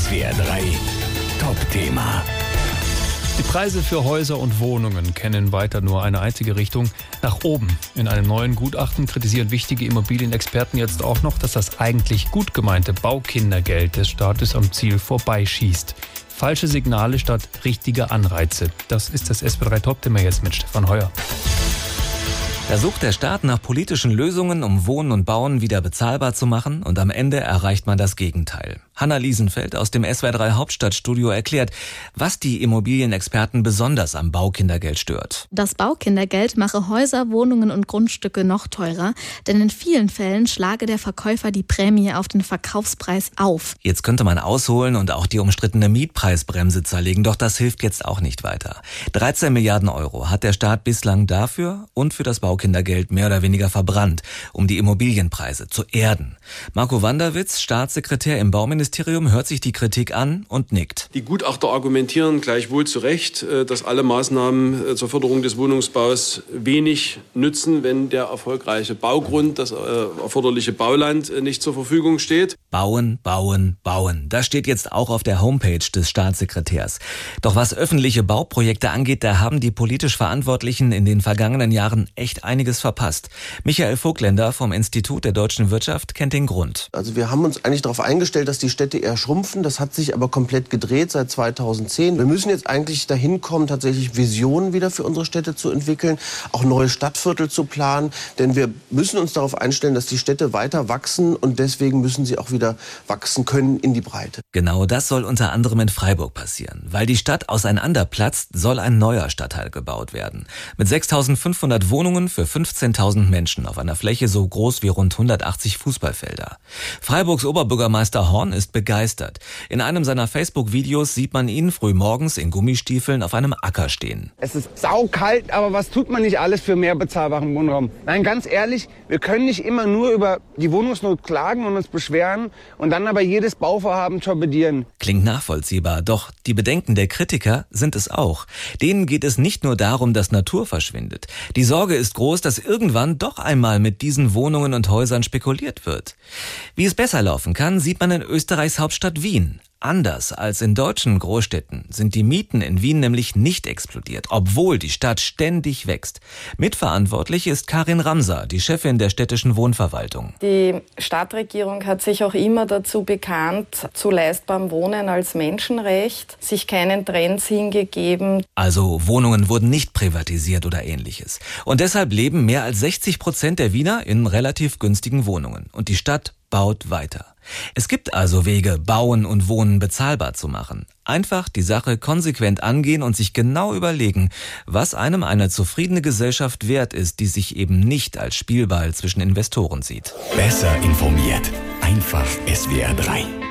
SWR 3 Top-Thema. Die Preise für Häuser und Wohnungen kennen weiter nur eine einzige Richtung, nach oben. In einem neuen Gutachten kritisieren wichtige Immobilienexperten jetzt auch noch, dass das eigentlich gut gemeinte Baukindergeld des Staates am Ziel vorbeischießt. Falsche Signale statt richtiger Anreize. Das ist das SWR 3 Top-Thema jetzt mit Stefan Heuer. Da sucht der Staat nach politischen Lösungen, um Wohnen und Bauen wieder bezahlbar zu machen, und am Ende erreicht man das Gegenteil. Hanna Liesenfeld aus dem SWR 3 Hauptstadtstudio erklärt, was die Immobilienexperten besonders am Baukindergeld stört. Das Baukindergeld mache Häuser, Wohnungen und Grundstücke noch teurer, denn in vielen Fällen schlage der Verkäufer die Prämie auf den Verkaufspreis auf. Jetzt könnte man ausholen und auch die umstrittene Mietpreisbremse zerlegen, doch das hilft jetzt auch nicht weiter. 13 Milliarden Euro hat der Staat bislang dafür und für das Baukindergeld mehr oder weniger verbrannt, um die Immobilienpreise zu erden. Marco Wanderwitz, Staatssekretär im Bauministerium, hört sich die Kritik an und nickt. Die Gutachter argumentieren gleichwohl zu Recht, dass alle Maßnahmen zur Förderung des Wohnungsbaus wenig nützen, wenn der erfolgreiche Baugrund, das erforderliche Bauland nicht zur Verfügung steht. Bauen, bauen, bauen. Das steht jetzt auch auf der Homepage des Staatssekretärs. Doch was öffentliche Bauprojekte angeht, da haben die politisch Verantwortlichen in den vergangenen Jahren echt einiges verpasst. Michael Vogtländer vom Institut der deutschen Wirtschaft kennt den Grund. Also wir haben uns eigentlich darauf eingestellt, dass die Städte eher schrumpfen. Das hat sich aber komplett gedreht seit 2010. Wir müssen jetzt eigentlich dahin kommen, tatsächlich Visionen wieder für unsere Städte zu entwickeln, auch neue Stadtviertel zu planen. Denn wir müssen uns darauf einstellen, dass die Städte weiter wachsen, und deswegen müssen sie auch wieder wachsen können in die Breite. Genau das soll unter anderem in Freiburg passieren. Weil die Stadt auseinanderplatzt, soll ein neuer Stadtteil gebaut werden. Mit 6.500 Wohnungen für 15.000 Menschen auf einer Fläche so groß wie rund 180 Fußballfelder. Freiburgs Oberbürgermeister Horn ist begeistert. In einem seiner Facebook-Videos sieht man ihn früh morgens in Gummistiefeln auf einem Acker stehen. Es ist saukalt, aber was tut man nicht alles für mehr bezahlbaren Wohnraum? Nein, ganz ehrlich, wir können nicht immer nur über die Wohnungsnot klagen und uns beschweren und dann aber jedes Bauvorhaben torpedieren. Klingt nachvollziehbar, doch die Bedenken der Kritiker sind es auch. Denen geht es nicht nur darum, dass Natur verschwindet. Die Sorge ist groß, dass irgendwann doch einmal mit diesen Wohnungen und Häusern spekuliert wird. Wie es besser laufen kann, sieht man in Österreichs Hauptstadt Wien. Anders als in deutschen Großstädten sind die Mieten in Wien nämlich nicht explodiert, obwohl die Stadt ständig wächst. Mitverantwortlich ist Karin Ramser, die Chefin der städtischen Wohnverwaltung. Die Stadtregierung hat sich auch immer dazu bekannt, zu leistbarem Wohnen als Menschenrecht, sich keinen Trends hingegeben. Also Wohnungen wurden nicht privatisiert oder ähnliches. Und deshalb leben mehr als 60% der Wiener in relativ günstigen Wohnungen. Und die Stadt baut weiter. Es gibt also Wege, Bauen und Wohnen bezahlbar zu machen. Einfach die Sache konsequent angehen und sich genau überlegen, was einem eine zufriedene Gesellschaft wert ist, die sich eben nicht als Spielball zwischen Investoren sieht. Besser informiert. Einfach SWR 3.